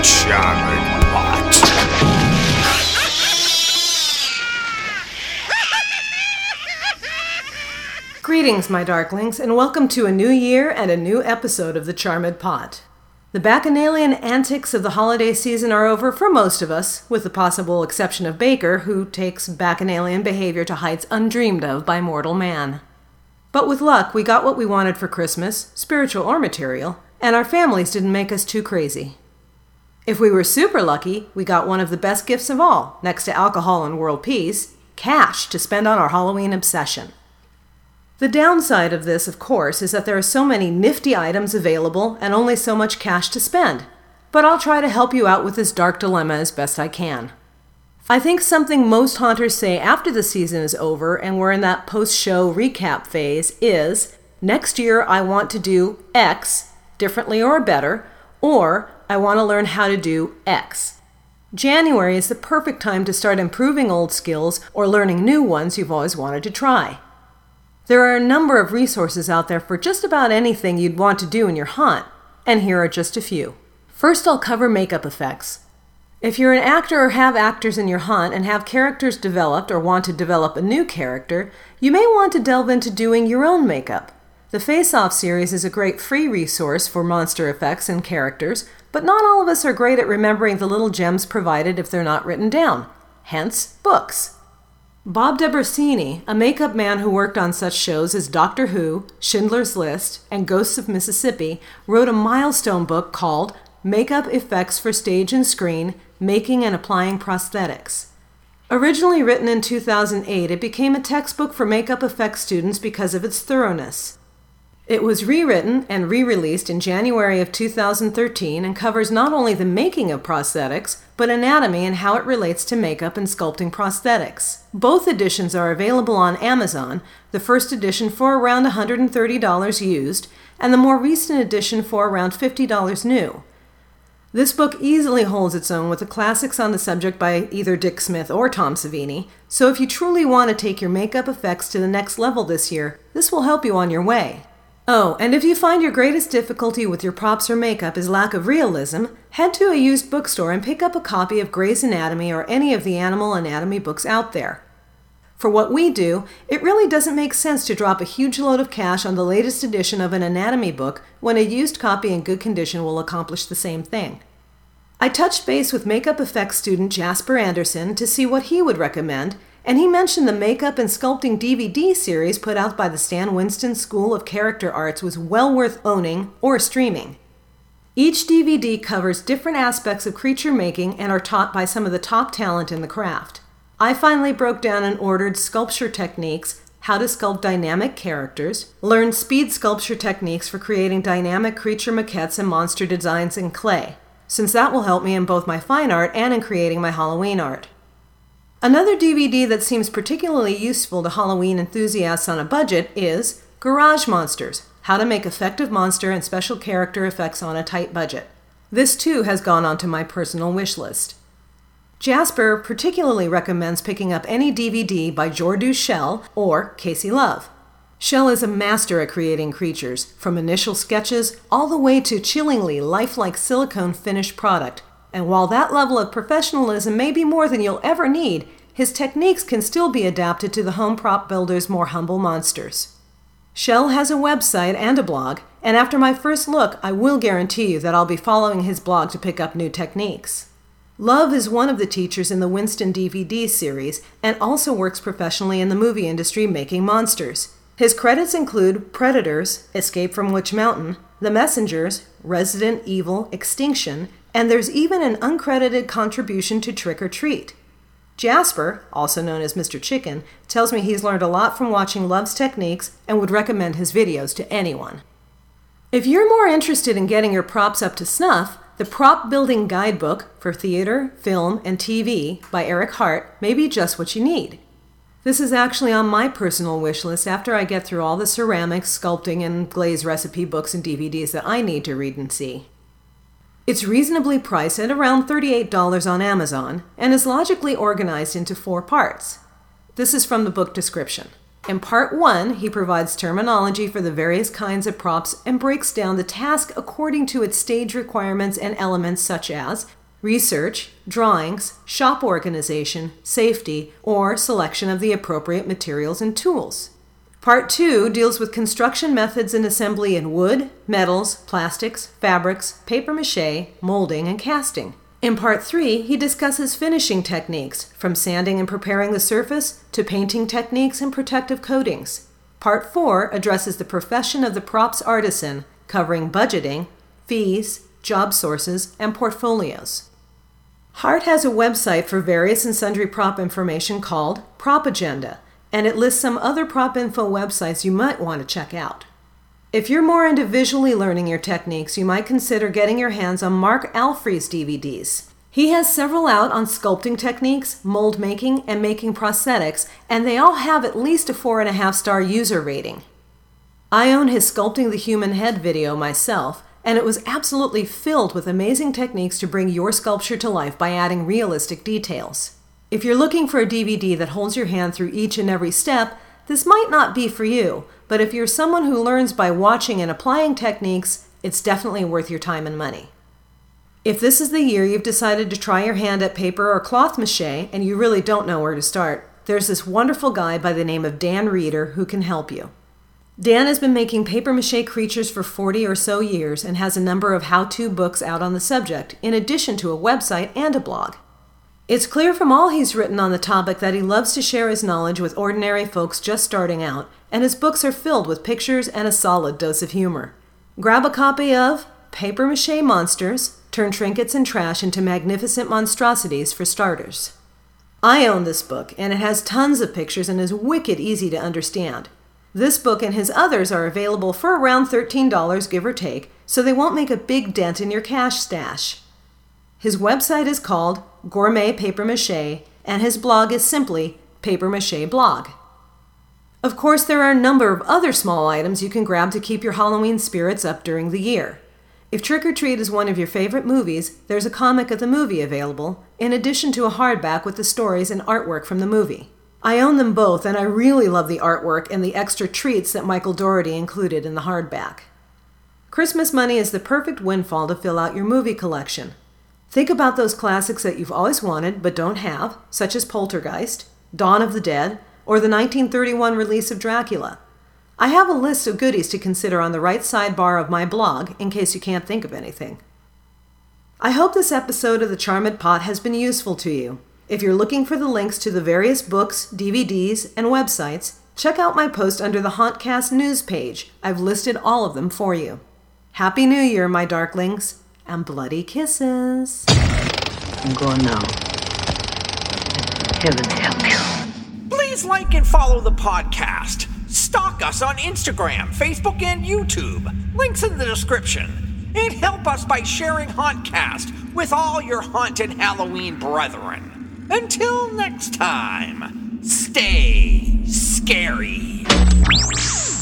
Charming Pot. Greetings, my darklings, and welcome to a new year and a new episode of the Charmed Pot. The bacchanalian antics of the holiday season are over for most of us, with the possible exception of Baker, who takes bacchanalian behavior to heights undreamed of by mortal man. But with luck, we got what we wanted for Christmas, spiritual or material, and our families didn't make us too crazy. If we were super lucky, we got one of the best gifts of all, next to alcohol and world peace, cash to spend on our Halloween obsession. The downside of this, of course, is that there are so many nifty items available and only so much cash to spend. But I'll try to help you out with this dark dilemma as best I can. I think something most haunters say after the season is over and we're in that post-show recap phase is, next year I want to do X, differently or better, or I want to learn how to do X. January is the perfect time to start improving old skills or learning new ones you've always wanted to try. There are a number of resources out there for just about anything you'd want to do in your haunt, and here are just a few. First, I'll cover makeup effects. If you're an actor or have actors in your haunt and have characters developed or want to develop a new character, you may want to delve into doing your own makeup. The Face Off series is a great free resource for monster effects and characters, but not all of us are great at remembering the little gems provided if they're not written down. Hence, books. Bob DeBrasini, a makeup man who worked on such shows as Doctor Who, Schindler's List, and Ghosts of Mississippi, wrote a milestone book called Makeup Effects for Stage and Screen, Making and Applying Prosthetics. Originally written in 2008, it became a textbook for makeup effects students because of its thoroughness. It was rewritten and re-released in January of 2013 and covers not only the making of prosthetics, but anatomy and how it relates to makeup and sculpting prosthetics. Both editions are available on Amazon, the first edition for around $130 used, and the more recent edition for around $50 new. This book easily holds its own with the classics on the subject by either Dick Smith or Tom Savini, so if you truly want to take your makeup effects to the next level this year, this will help you on your way. Oh, and if you find your greatest difficulty with your props or makeup is lack of realism, head to a used bookstore and pick up a copy of Gray's Anatomy or any of the animal anatomy books out there. For what we do, it really doesn't make sense to drop a huge load of cash on the latest edition of an anatomy book when a used copy in good condition will accomplish the same thing. I touched base with makeup effects student Jasper Anderson to see what he would recommend, and he mentioned the Makeup and Sculpting DVD series put out by the Stan Winston School of Character Arts was well worth owning or streaming. Each DVD covers different aspects of creature making and are taught by some of the top talent in the craft. I finally broke down and ordered sculpture techniques, how to sculpt dynamic characters, learned speed sculpture techniques for creating dynamic creature maquettes and monster designs in clay, since that will help me in both my fine art and in creating my Halloween art. Another DVD that seems particularly useful to Halloween enthusiasts on a budget is Garage Monsters, How to Make Effective Monster and Special Character Effects on a Tight Budget. This too has gone onto my personal wish list. Jasper particularly recommends picking up any DVD by Jordu Shell or Casey Love. Shell is a master at creating creatures, from initial sketches all the way to chillingly lifelike silicone finished product. And while that level of professionalism may be more than you'll ever need, his techniques can still be adapted to the home prop builder's more humble monsters. Shell has a website and a blog, and after my first look, I will guarantee you that I'll be following his blog to pick up new techniques. Love is one of the teachers in the Winston DVD series and also works professionally in the movie industry making monsters. His credits include Predators, Escape from Witch Mountain, The Messengers, Resident Evil, Extinction, and there's even an uncredited contribution to Trick or Treat. Jasper, also known as Mr. Chicken, tells me he's learned a lot from watching Love's techniques and would recommend his videos to anyone. If you're more interested in getting your props up to snuff, the Prop Building Guidebook for Theater, Film, and TV by Eric Hart may be just what you need. This is actually on my personal wish list after I get through all the ceramics, sculpting, and glaze recipe books and DVDs that I need to read and see. It's reasonably priced at around $38 on Amazon and is logically organized into 4 parts. This is from the book description. In Part 1, he provides terminology for the various kinds of props and breaks down the task according to its stage requirements and elements such as research, drawings, shop organization, safety, or selection of the appropriate materials and tools. Part 2 deals with construction methods and assembly in wood, metals, plastics, fabrics, papier-mâché, molding, and casting. In Part 3, he discusses finishing techniques, from sanding and preparing the surface to painting techniques and protective coatings. Part 4 addresses the profession of the props artisan, covering budgeting, fees, job sources, and portfolios. Hart has a website for various and sundry prop information called Prop Agenda, and it lists some other prop info websites you might want to check out. If you're more into visually learning your techniques, you might consider getting your hands on Mark Alfre's DVDs. He has several out on sculpting techniques, mold making, and making prosthetics, and they all have at least a 4.5-star user rating. I own his Sculpting the Human Head video myself, and it was absolutely filled with amazing techniques to bring your sculpture to life by adding realistic details. If you're looking for a DVD that holds your hand through each and every step, this might not be for you, but if you're someone who learns by watching and applying techniques, it's definitely worth your time and money. If this is the year you've decided to try your hand at paper or cloth mache and you really don't know where to start, there's this wonderful guy by the name of Dan Reeder who can help you. Dan has been making papier-mâché creatures for 40 or so years and has a number of how-to books out on the subject, in addition to a website and a blog. It's clear from all he's written on the topic that he loves to share his knowledge with ordinary folks just starting out, and his books are filled with pictures and a solid dose of humor. Grab a copy of Papier-Mâché Monsters, Turn Trinkets and Trash into Magnificent Monstrosities for starters. I own this book, and it has tons of pictures and is wicked easy to understand. This book and his others are available for around $13, give or take, so they won't make a big dent in your cash stash. His website is called Gourmet Paper Mache, and his blog is simply Paper Mache Blog. Of course, there are a number of other small items you can grab to keep your Halloween spirits up during the year. If Trick or Treat is one of your favorite movies, there's a comic of the movie available, in addition to a hardback with the stories and artwork from the movie. I own them both, and I really love the artwork and the extra treats that Michael Dougherty included in the hardback. Christmas money is the perfect windfall to fill out your movie collection. Think about those classics that you've always wanted but don't have, such as Poltergeist, Dawn of the Dead, or the 1931 release of Dracula. I have a list of goodies to consider on the right sidebar of my blog in case you can't think of anything. I hope this episode of The Charmed Pot has been useful to you. If you're looking for the links to the various books, DVDs, and websites, check out my post under the Hauntcast news page. I've listed all of them for you. Happy New Year, my darklings, and bloody kisses. I'm going now. Heaven help you. Please like and follow the podcast. Stalk us on Instagram, Facebook, and YouTube. Links in the description. And help us by sharing Hauntcast with all your haunted Halloween brethren. Until next time, stay scary.